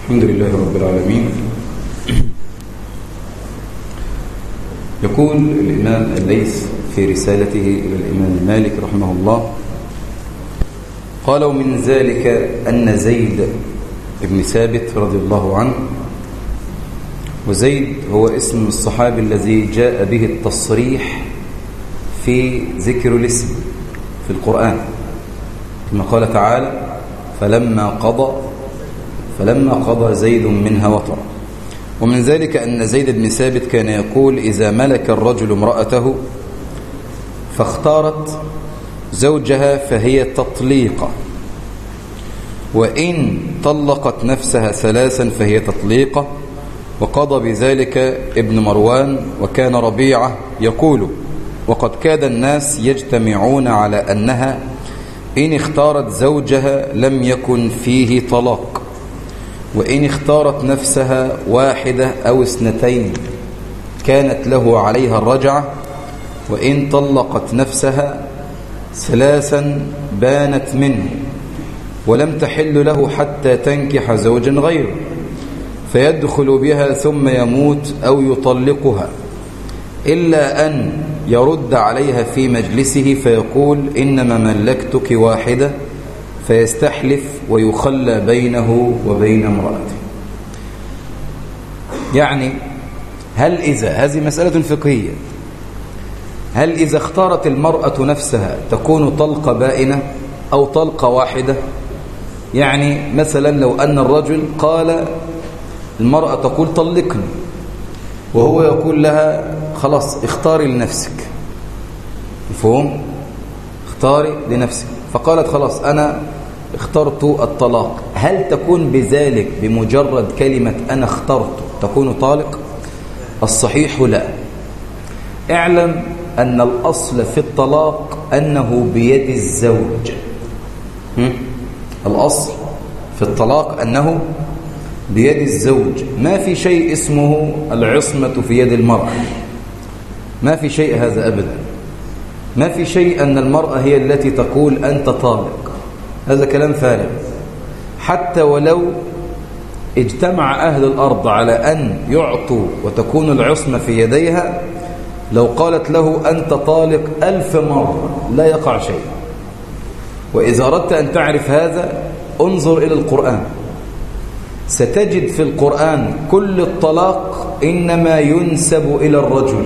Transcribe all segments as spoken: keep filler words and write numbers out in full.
الحمد لله رب العالمين. يقول الإمام الليث في رسالته إلى الإمام مالك رحمه الله، قال: ومن ذلك أن زيد بن ثابت رضي الله عنه، وزيد هو اسم الصحابي الذي جاء به التصريح في ذكر الاسم في القرآن، كما قال تعالى: فلما قضى فلما قضى زيد منها وطرا. ومن ذلك أن زيد بن ثابت كان يقول: إذا ملك الرجل امرأته فاختارت زوجها فهي تطليقة، وإن طلقت نفسها ثلاثا فهي تطليقة. وقضى بذلك ابن مروان، وكان ربيعة يقول: وقد كاد الناس يجتمعون على أنها إن اختارت زوجها لم يكن فيه طلاق، وإن اختارت نفسها واحدة أو اثنتين كانت له عليها الرجعة، وإن طلقت نفسها ثلاثا بانت منه ولم تحل له حتى تنكح زوجا غيره، فيدخل بها ثم يموت أو يطلقها، إلا أن يرد عليها في مجلسه فيقول: إنما ملكتك واحدة، فيستحلف ويخلى بينه وبين امرأته. يعني هل إذا هذه مسألة فقهية، هل إذا اختارت المرأة نفسها تكون طلقة بائنة أو طلقة واحدة؟ يعني مثلا لو أن الرجل قال المرأة تقول طلقني، وهو يقول لها خلاص اختاري لنفسك، مفهوم؟ اختاري لنفسك، فقالت خلاص أنا اخترت الطلاق، هل تكون بذلك بمجرد كلمة أنا اخترت تكون طالق؟ الصحيح لا. اعلم أن الأصل في الطلاق أنه بيد الزوج. الأصل في الطلاق أنه بيد الزوج، ما في شيء اسمه العصمة في يد المرأة، ما في شيء هذا أبدا، ما في شيء أن المرأة هي التي تقول أنت طالق، هذا كلام فارغ. حتى ولو اجتمع أهل الأرض على أن يعطوا وتكون العصمة في يديها، لو قالت له أنت طالق ألف مرة لا يقع شيء. وإذا أردت أن تعرف هذا انظر إلى القرآن، ستجد في القرآن كل الطلاق إنما ينسب إلى الرجل.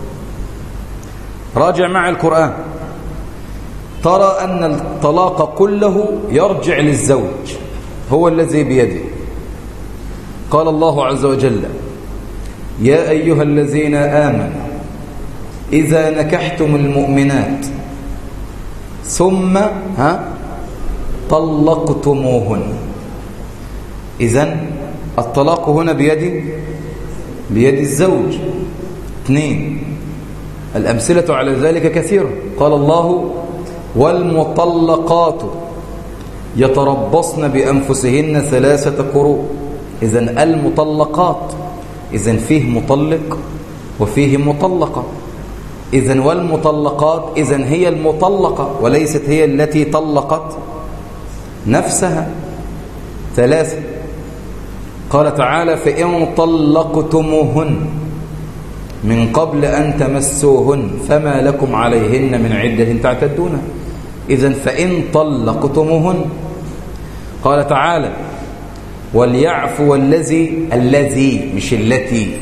راجع مع القرآن ترى أن الطلاق كله يرجع للزوج، هو الذي بيده. قال الله عز وجل: يا أيها الذين آمنوا إذا نكحتم المؤمنات ثم ها طلقتموهن. إذن الطلاق هنا بيد بيد الزوج. اثنين، الأمثلة على ذلك كثيرة. قال الله: والمطلقات يتربصن بأنفسهن ثلاثة قروء. إذن المطلقات، إذن فيه مطلق وفيه مطلقة. إذن والمطلقات إذن هي المطلقة وليست هي التي طلقت نفسها. ثلاثة، قال تعالى: فإن طلقتموهن من قبل أن تمسوهن فما لكم عليهن من عدة تعتدونها. إذن فإن طلقتموهن. قال تعالى: وليعفو الذي الذي مش التي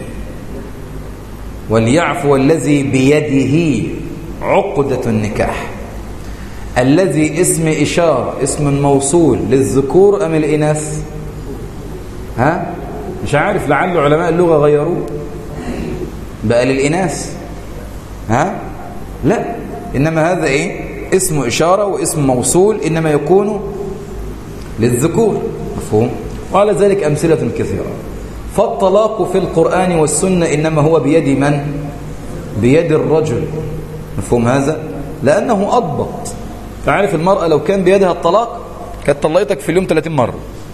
وليعفو الذي بيده عقدة النكاح. الذي اسم إشارة، اسم موصول للذكور أم الإناث؟ ها؟ مش عارف، لعل علماء اللغة غيروه بقى للإناث. ها؟ لا، إنما هذا إيه؟ اسم إشارة واسم موصول، إنما يكون للذكور. مفهوم؟ وعلى ذلك أمثلة كثيرة. فالطلاق في القرآن والسنة إنما هو بيد من؟ بيد الرجل. مفهوم هذا؟ لأنه أضبط. تعرف المرأة لو كان بيدها الطلاق كانت طلقتك في اليوم ثلاثين مرة.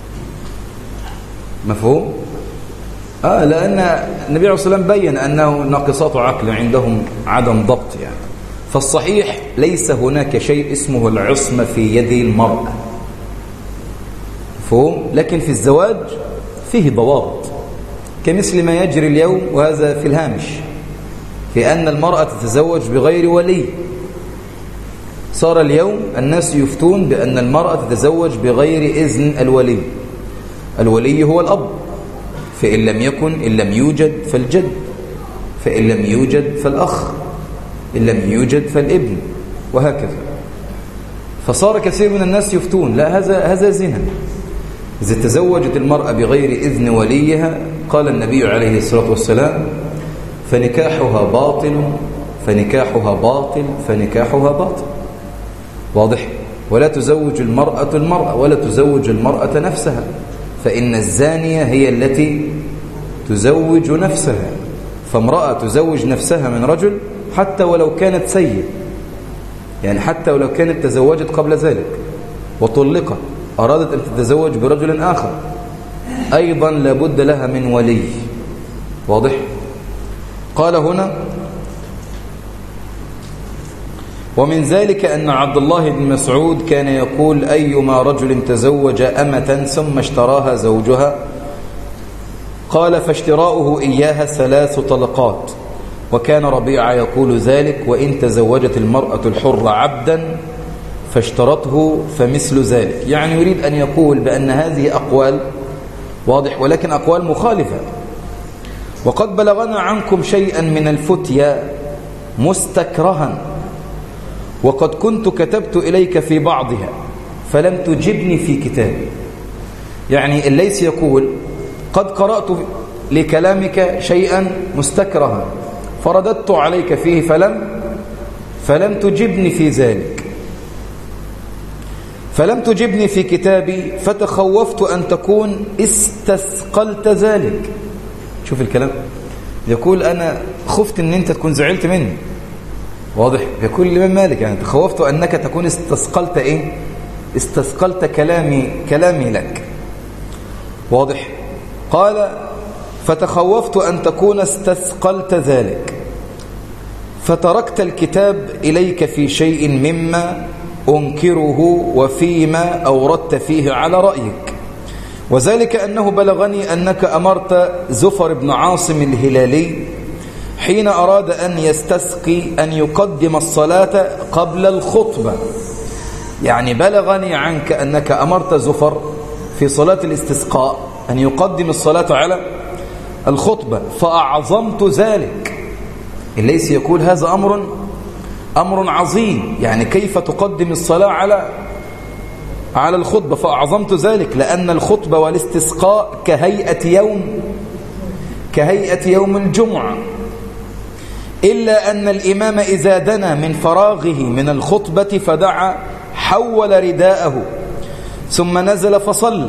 مفهوم؟ آه لأن النبي عليه الصلاة والسلام بيّن أنه ناقصات عقل عندهم عدم ضبط يعني. فالصحيح ليس هناك شيء اسمه العصمة في يد المرأة. مفهوم؟ لكن في الزواج فيه ضوابط كمثل ما يجري اليوم، وهذا في الهامش، في أن المرأة تتزوج بغير ولي. صار اليوم الناس يفتون بأن المرأة تتزوج بغير إذن الولي. الولي هو الأب، فإن لم يكن إن لم يوجد فالجد، فإن لم يوجد فالأخ، إن لم يوجد فالابن، وهكذا. فصار كثير من الناس يفتون لا، هذا هذا زنا. إذا تزوجت المرأة بغير إذن وليها قال النبي عليه الصلاة والسلام: فنكاحها باطل فنكاحها باطل فنكاحها باطل. واضح؟ ولا تزوج المرأة المرأة ولا تزوج المرأة نفسها، فإن الزانية هي التي تزوج نفسها. فامرأة تزوج نفسها من رجل حتى ولو كانت سيئة، يعني حتى ولو كانت تزوجت قبل ذلك وطلقت، أرادت أن تتزوج برجل آخر، أيضا لابد لها من ولي. واضح؟ قال هنا: ومن ذلك أن عبد الله بن مسعود كان يقول: أيما رجل تزوج أمة ثم اشتراها زوجها، قال: فاشتراؤه إياها ثلاث طلقات. وكان ربيعة يقول ذلك: وإن تزوجت المرأة الحر عبدا فاشترته فمثل ذلك. يعني يريد أن يقول بأن هذه أقوال، واضح، ولكن أقوال مخالفة. وقد بلغنا عنكم شيئا من الفتيا مستكرها، وقد كنت كتبت إليك في بعضها فلم تجبني في كتابي. يعني الليث يقول: قد قرأت لكلامك شيئا مستكرها فرددت عليك فيه فلم فلم تجبني في ذلك، فلم تجبني في كتابي فتخوفت أن تكون استثقلت ذلك. شوف الكلام، يقول أنا خفت أن أنت تكون زعلت مني. واضح؟ يقول لمن مالك، يعني تخوفت أنك تكون استثقلت إيه؟ استثقلت كلامي كلامي لك. واضح؟ قال: فتخوفت أن تكون استثقلت ذلك فتركت الكتاب إليك في شيء مما أنكره وفيما أوردت فيه على رأيك، وذلك أنه بلغني أنك أمرت زفر بن عاصم الهلالي حين أراد أن يستسقي أن يقدم الصلاة قبل الخطبة. يعني بلغني عنك أنك أمرت زفر في صلاة الاستسقاء أن يقدم الصلاة على الخطبة فأعظمت ذلك. الليث يقول: هذا أمر أمر عظيم، يعني كيف تقدم الصلاة على على الخطبة؟ فأعظمت ذلك لأن الخطبة والاستسقاء كهيئة يوم كهيئة يوم الجمعة، إلا أن الإمام إذا دنا من فراغه من الخطبة فدعا حول رداءه ثم نزل فصلى.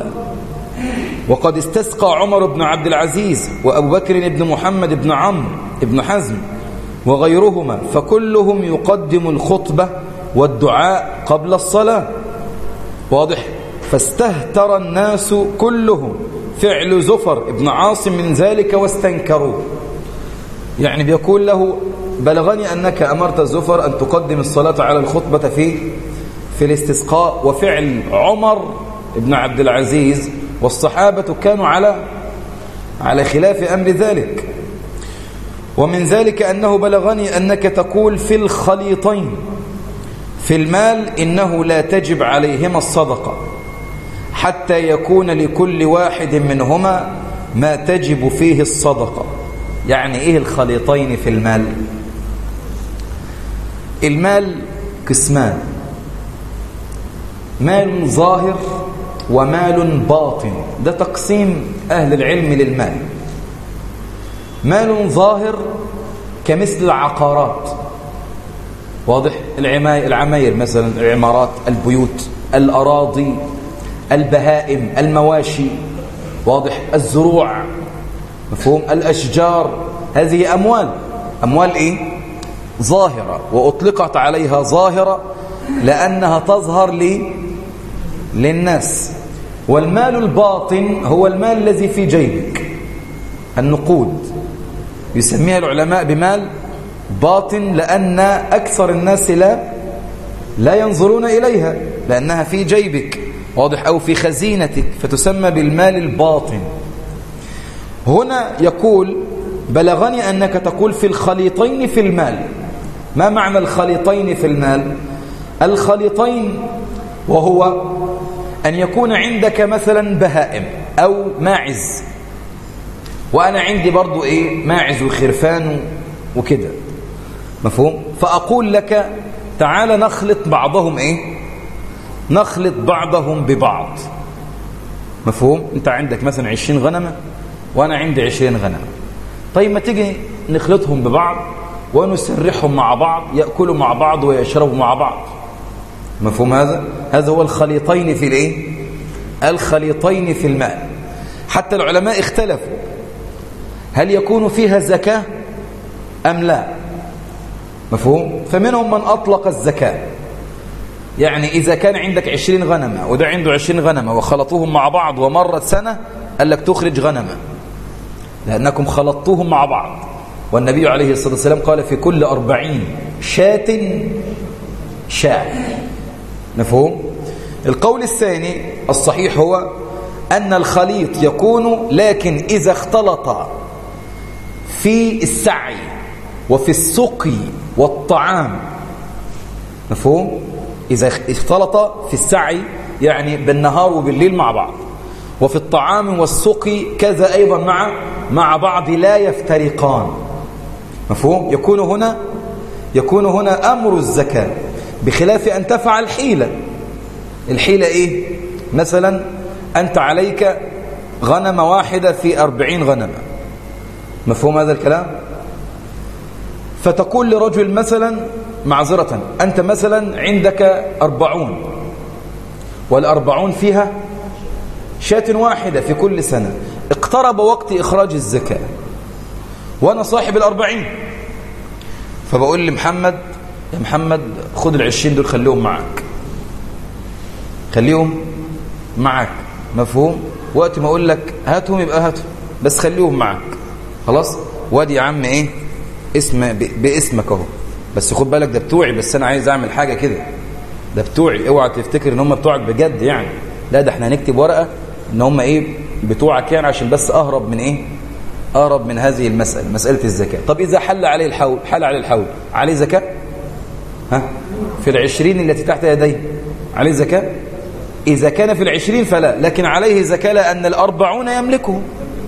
وقد استسقى عمر بن عبد العزيز وأبو بكر بن محمد بن عمرو بن حزم وغيرهما، فكلهم يقدم الخطبة والدعاء قبل الصلاة. واضح؟ فاستهتر الناس كلهم فعل زفر بن عاصم من ذلك واستنكروه. يعني بيقول له: بلغني أنك أمرت زفر أن تقدم الصلاة على الخطبة في في الاستسقاء، وفعل عمر بن عبد العزيز والصحابة كانوا على على خلاف أمر ذلك. ومن ذلك أنه بلغني أنك تقول في الخليطين في المال إنه لا تجب عليهما الصدقة حتى يكون لكل واحد منهما ما تجب فيه الصدقة. يعني إيه الخليطين في المال؟ المال قسمان: مال ظاهر ومال باطن. ده تقسيم أهل العلم للمال. مال ظاهر كمثل العقارات، واضح؟ العماير مثلا، العمارات، البيوت، الأراضي، البهائم، المواشي، واضح؟ الزروع، مفهوم؟ الأشجار، هذه أموال. أموال إيه؟ ظاهرة، وأطلقت عليها ظاهرة لأنها تظهر لي للناس. والمال الباطن هو المال الذي في جيبك، النقود، يسميها العلماء بمال باطن لأن أكثر الناس لا لا ينظرون إليها لأنها في جيبك، واضح؟ أو في خزينتك، فتسمى بالمال الباطن. هنا يقول بلغني أنك تقول في الخليطين في المال. ما معنى الخليطين في المال؟ الخليطين وهو أن يكون عندك مثلا بهائم أو ماعز، وأنا عندي برضو إيه ماعز وخرفان وكده، مفهوم؟ فأقول لك تعال نخلط بعضهم إيه نخلط بعضهم ببعض، مفهوم؟ أنت عندك مثلا عشرين غنمة وأنا عندي عشرين غنمة، طيب ما تيجي نخلطهم ببعض ونسرحهم مع بعض، يأكلوا مع بعض ويشربوا مع بعض، مفهوم هذا؟ هذا هو الخليطين في الايه الخليطين في الماء. حتى العلماء اختلفوا هل يكون فيها زكاة أم لا، مفهوم؟ فمنهم من أطلق الزكاة، يعني إذا كان عندك عشرين غنمة وده عنده عشرين غنمة وخلطوهم مع بعض ومرت سنة، قال لك تخرج غنمة لأنكم خلطوهم مع بعض، والنبي عليه الصلاة والسلام قال في كل أربعين شاة شاة، مفهوم؟ القول الثاني الصحيح هو أن الخليط يكون لكن إذا اختلط في السعي وفي السقي والطعام، مفهوم؟ إذا اختلط في السعي يعني بالنهار وبالليل مع بعض، وفي الطعام والسقي كذا أيضا مع مع بعض لا يفترقان، مفهوم؟ يكون هنا يكون هنا أمر الزكاة، بخلاف أن تفعل حيلة. الحيلة إيه؟ مثلا أنت عليك غنمة واحدة في أربعين غنمة، مفهوم هذا الكلام؟ فتقول لرجل مثلا معذرة أنت مثلا عندك أربعون والأربعون فيها شاة واحدة في كل سنة، اقترب وقت إخراج الزكاة وأنا صاحب الأربعين، فبقول لمحمد يا محمد خد العشرين دول خليهم معك، خليهم معك، مفهوم؟ وقت ما أقول لك هاتهم يبقى هاتهم، بس خليهم معك خلاص. وادي يا عم إيه اسم باسمك اهو، بس خد بالك ده بتوعي، بس أنا عايز أعمل حاجة كده، ده بتوعي، اوعى تفتكر إن هم بتوعك بجد يعني، لا ده احنا هنكتب ورقة إن هم إيه بتوعك يعني، عشان بس أهرب من إيه أهرب من هذه المسألة، مسألة الزكاة. طب إذا حل عليه الحول حل عليه الحول عليه زكاة؟ ها في العشرين التي تحت يديه عليه زكاة؟ إذا كان في العشرين فلا، لكن عليه زكاة لأن الأربعون يملكه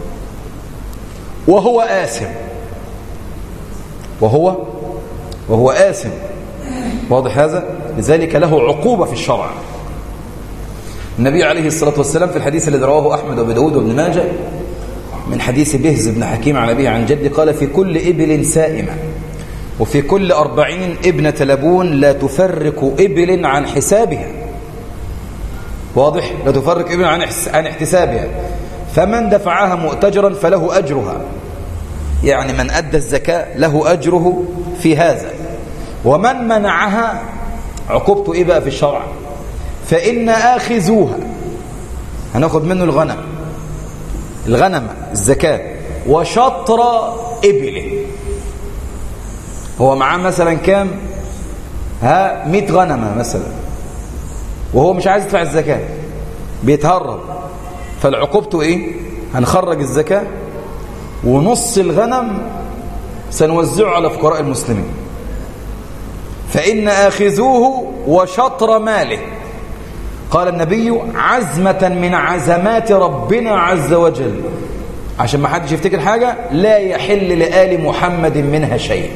وهو آثم، وهو وهو آثم، واضح هذا؟ لذلك له عقوبة في الشرع. النبي عليه الصلاة والسلام في الحديث الذي رواه أحمد وابو داود وابن ماجه من حديث بهز بن حكيم عن أبيه عن جده قال في كل إبل سائمة وفي كل أربعين ابنة لبون لا تفرق إبل عن حسابها، واضح؟ لا تفرق إبل عن عن احتسابها، فمن دفعها مؤتجرا فله أجرها، يعني من أدى الزكاة له أجره في هذا، ومن منعها عقوبته إيه بقى في الشرع؟ فإن آخذوها هناخد منه الغنم الغنم الزكاة وشطر إبله، هو معاه مثلا كام؟ ها مئة غنمة مثلا، وهو مش عايز يدفع الزكاة بيتهرب، فالعقوبته إيه؟ هنخرج الزكاة ونص الغنم سنوزعه على فقراء المسلمين. فإن آخذوه وشطر ماله، قال النبي عزمة من عزمات ربنا عز وجل، عشان ما حدش يفتكر حاجة، لا يحل لآل محمد منها شيء،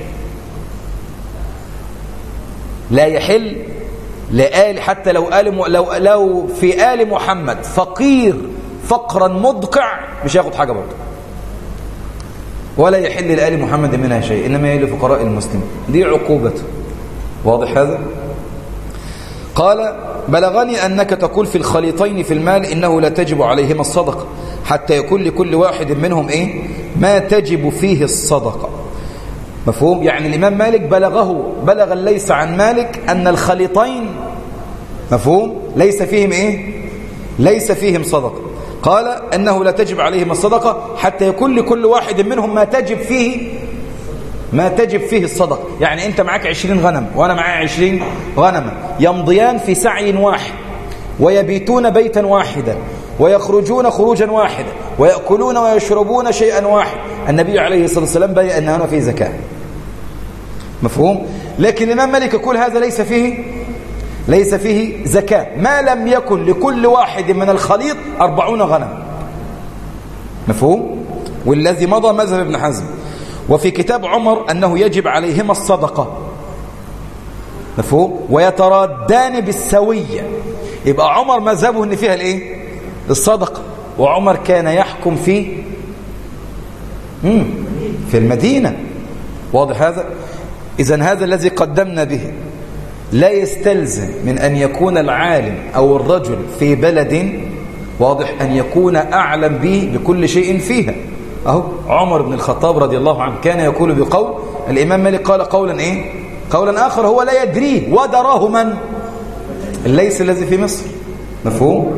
لا يحل لآل، حتى لو آل م... لو لو في آل محمد فقير فقرا مدقع مش هياخد حاجة برضه، ولا يحل لآل محمد منها شيء، إنما يحل لفقراء المسلمين، دي عقوبته، واضح هذا؟ قال بلغني أنك تقول في الخليطين في المال إنه لا تجب عليهما الصدقة حتى يكون لكل واحد منهم إيه ما تجب فيه الصدقة، مفهوم؟ يعني الإمام مالك بلغه بلغ ليس عن مالك أن الخليطين، مفهوم؟ ليس فيهم إيه ليس فيهم صدقة، قال أنه لا تجب عليهما الصدقة حتى يكون لكل واحد منهم ما تجب فيه ما تجب فيه الصدقة. يعني أنت معك عشرين غنم وأنا معي عشرين غنمة، يمضيان في سعي واحد ويبيتون بيتا واحدا ويخرجون خروجا واحدا ويأكلون ويشربون شيئا واحد. النبي عليه الصلاة والسلام بين أن هنا فيه زكاة. مفهوم؟ لكن الإمام مالك يقول هذا ليس فيه ليس فيه زكاة ما لم يكن لكل واحد من الخليط أربعون غنم. مفهوم؟ والذي مضى مذهب ابن حزم. وفي كتاب عمر أنه يجب عليهما الصدقة. مفهوم؟ ويترادان بالسوية. يبقى عمر مذهبه ان فيها الايه؟ الصدقة. وعمر كان يحكم في مم. في المدينة. واضح هذا؟ إذن هذا الذي قدمنا به لا يستلزم من أن يكون العالم أو الرجل في بلد واضح أن يكون أعلم به بكل شيء فيها. أهو عمر بن الخطاب رضي الله عنه كان يقول بقول، الإمام مالك قال قولا إيه؟ قولا آخر هو لا يدريه ودراه من؟ الليث الذي في مصر. مفهوم؟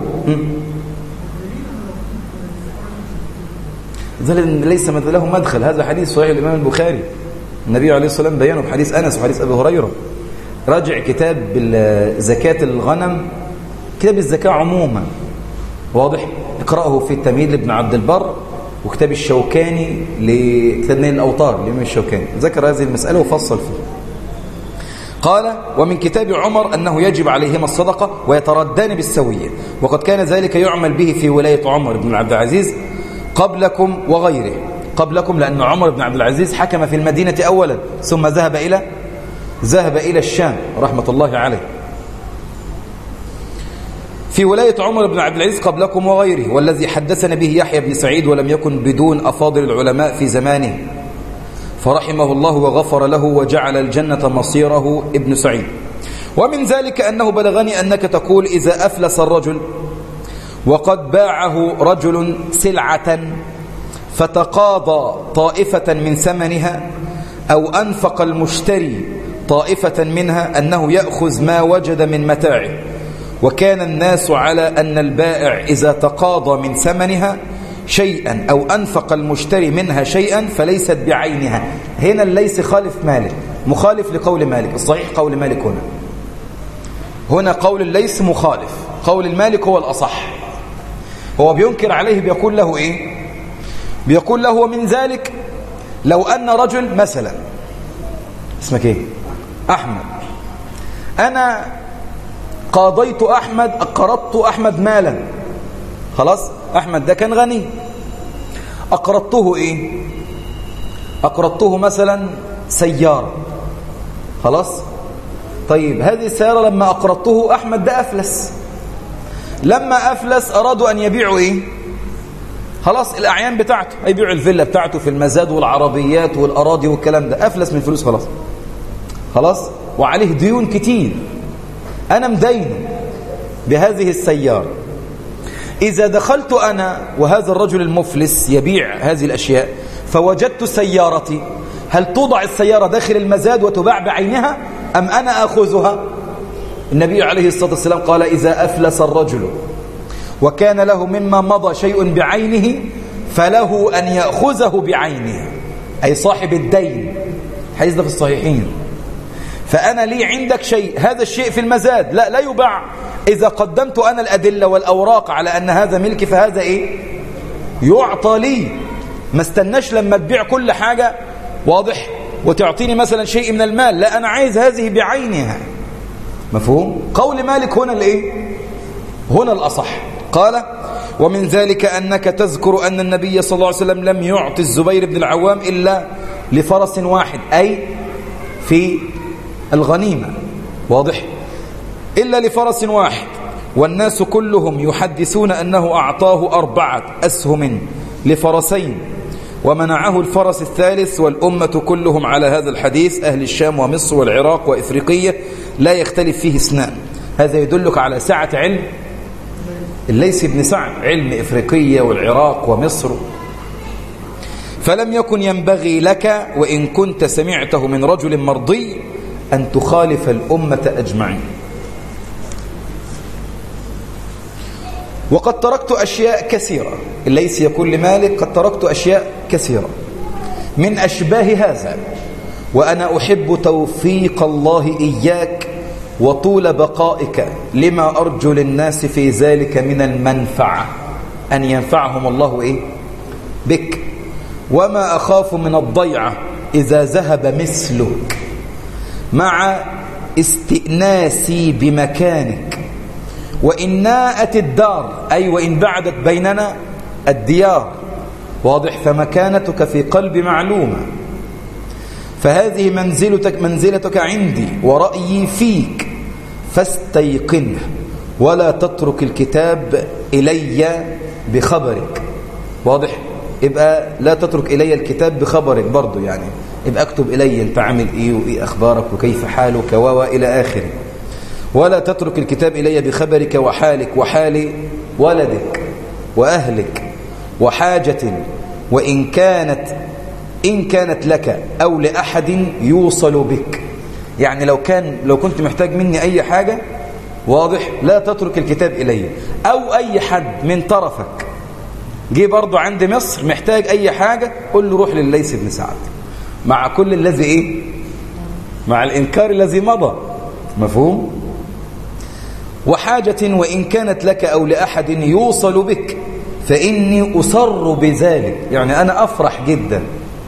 ليس له مدخل. هذا حديث صحيح الإمام البخاري، النبي عليه الصلاة والسلام بيانه بحديث أنس وحديث أبي هريرة. راجع كتاب زكاة الغنم، كتاب الزكاة عموما واضح، اقرأه في التمهيد لابن عبد البر، وكتاب الشوكاني لكتاب نيل الأوطار لإمام الشوكاني ذكر هذه المسألة وفصل فيه. قال: ومن كتاب عمر أنه يجب عليهما الصدقة ويتردان بالسوية، وقد كان ذلك يعمل به في ولاية عمر بن عبد العزيز قبلكم وغيره. قبلكم لأن عمر بن عبد العزيز حكم في المدينة أولا ثم ذهب إلى ذهب إلى الشام رحمة الله عليه. في ولاية عمر بن عبد العزيز قبلكم وغيره، والذي حدثنا به يحيى بن سعيد ولم يكن بدون أفاضل العلماء في زمانه فرحمه الله وغفر له وجعل الجنة مصيره ابن سعيد. ومن ذلك أنه بلغني أنك تقول: إذا أفلس الرجل وقد باعه رجل سلعة فتقاضى طائفة من ثمنها أو أنفق المشتري طائفة منها أنه يأخذ ما وجد من متاعه، وكان الناس على أن البائع إذا تقاضى من ثمنها شيئا أو أنفق المشتري منها شيئا فليست بعينها. هنا ليس خالف مالك، مخالف لقول مالك. الصحيح قول مالك هنا هنا قول ليس مخالف، قول المالك هو الأصح. هو بينكر عليه، بيقول له إيه؟ بيقول له: ومن ذلك لو أن رجل مثلا، اسمك إيه؟ أحمد، أنا قاضيت أحمد، أقرضت أحمد مالا، خلاص أحمد ده كان غني، أقرضته إيه؟ أقرضته مثلا سيارة، خلاص. طيب هذه السيارة لما أقرضته أحمد ده أفلس، لما أفلس أرادوا أن يبيعوا إيه؟ خلاص الأعيان بتاعته، هيبيعوا الفيلا بتاعته في المزاد والعربيات والأراضي والكلام ده، أفلس من الفلوس خلاص خلاص، وعليه ديون كتير، أنا مدينه بهذه السيارة. إذا دخلت أنا وهذا الرجل المفلس يبيع هذه الأشياء فوجدت سيارتي، هل توضع السيارة داخل المزاد وتباع بعينها أم أنا أخذها؟ النبي عليه الصلاة والسلام قال: إذا أفلس الرجل وكان له مما مضى شيء بعينه فله أن يأخذه بعينه، أي صاحب الدين. حديث ده في الصحيحين. فأنا لي عندك شيء، هذا الشيء في المزاد، لا لا يباع. إذا قدمت أنا الأدلة والأوراق على أن هذا ملكي فهذا إيه؟ يعطى لي. ما استناش لما تبيع كل حاجة واضح وتعطيني مثلا شيء من المال، لا أنا عايز هذه بعينها. مفهوم؟ قول مالك هنا الإيه؟ هنا الأصح. قال: ومن ذلك أنك تذكر أن النبي صلى الله عليه وسلم لم يعطي الزبير بن العوام إلا لفرس واحد، أي في الغنيمة، واضح؟ إلا لفرس واحد، والناس كلهم يحدثون أنه أعطاه أربعة أسهم لفرسين ومنعه الفرس الثالث، والأمة كلهم على هذا الحديث، أهل الشام ومصر والعراق وإفريقية، لا يختلف فيه اثنان. هذا يدلك على سعة علم الليث بن سعد، علم إفريقية والعراق ومصر. فلم يكن ينبغي لك وإن كنت سمعته من رجل مرضي أن تخالف الأمة أجمعين. وقد تركت أشياء كثيرة، الليث يقول لمالك: قد تركت أشياء كثيرة من أشباه هذا، وأنا أحب توفيق الله إياك وطول بقائك لما أرجو للناس في ذلك من المنفعة. أن ينفعهم الله إيه؟ بك. وما أخاف من الضيعة إذا ذهب مثلك مع استئناسي بمكانك، وإن ناءت الدار، أي وإن بعدت بيننا الديار، واضح؟ فمكانتك في قلبي معلومة، فهذه منزلتك منزلتك عندي ورأيي فيك، فاستيقنه ولا تترك الكتاب إلي بخبرك. واضح؟ يبقى لا تترك إلي الكتاب بخبرك برضو، يعني يبقى اكتب إلي أنت عامل إيه وإيه أخبارك وكيف حالك وإلى آخره. ولا تترك الكتاب إلي بخبرك وحالك وحال ولدك وأهلك وحاجة وإن كانت إن كانت لك أو لأحد يوصل بك. يعني لو كان لو كنت محتاج مني أي حاجة، واضح؟ لا تترك الكتاب إلي، أو أي حد من طرفك جه برضو عند مصر محتاج أي حاجة، قل له روح لليث بن سعد، مع كل الذي إيه؟ مع الإنكار الذي مضى. مفهوم؟ وحاجة وإن كانت لك أو لأحد يوصل بك فإني أسر بذلك، يعني أنا أفرح جدا.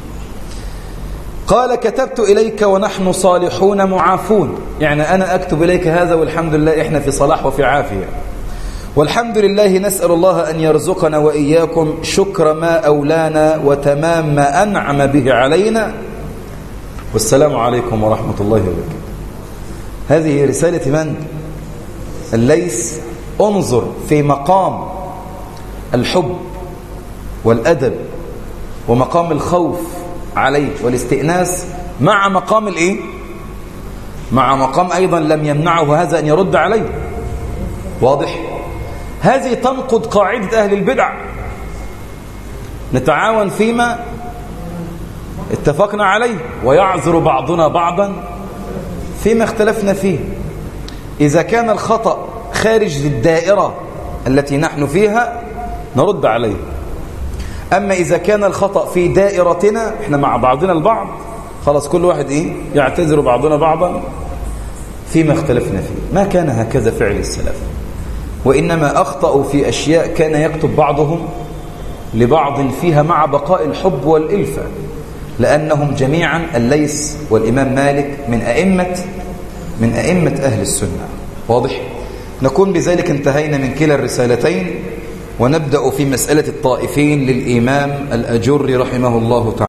قال كتبت إليك ونحن صالحون معافون، يعني أنا أكتب إليك هذا والحمد لله إحنا في صلاح وفي عافية، والحمد لله نسأل الله أن يرزقنا وإياكم شكر ما أولانا وتمام ما أنعم به علينا، والسلام عليكم ورحمة الله وبركاته. هذه رسالة من؟ الليث. انظر في مقام الحب والأدب ومقام الخوف عليه والاستئناس، مع مقام الإيه؟ مع مقام أيضا لم يمنعه هذا أن يرد عليه. واضح؟ هذه تنقض قاعدة أهل البدع، نتعاون فيما اتفقنا عليه ويعذر بعضنا بعضا فيما اختلفنا فيه. إذا كان الخطأ خارج الدائرة التي نحن فيها نرد عليه، أما إذا كان الخطأ في دائرتنا احنا مع بعضنا البعض، خلاص كل واحد إيه؟ يعتذر بعضنا بعضا فيما اختلفنا فيه. ما كان هكذا فعل السلف، وإنما أخطأوا في أشياء كان يكتب بعضهم لبعض فيها مع بقاء الحب والإلفة، لأنهم جميعا الليث والإمام مالك من أئمة من أئمة أهل السنة. واضح؟ نكون بذلك انتهينا من كلا الرسالتين، ونبدأ في مسألة الطائفين للإمام الأجري رحمه الله تعالى.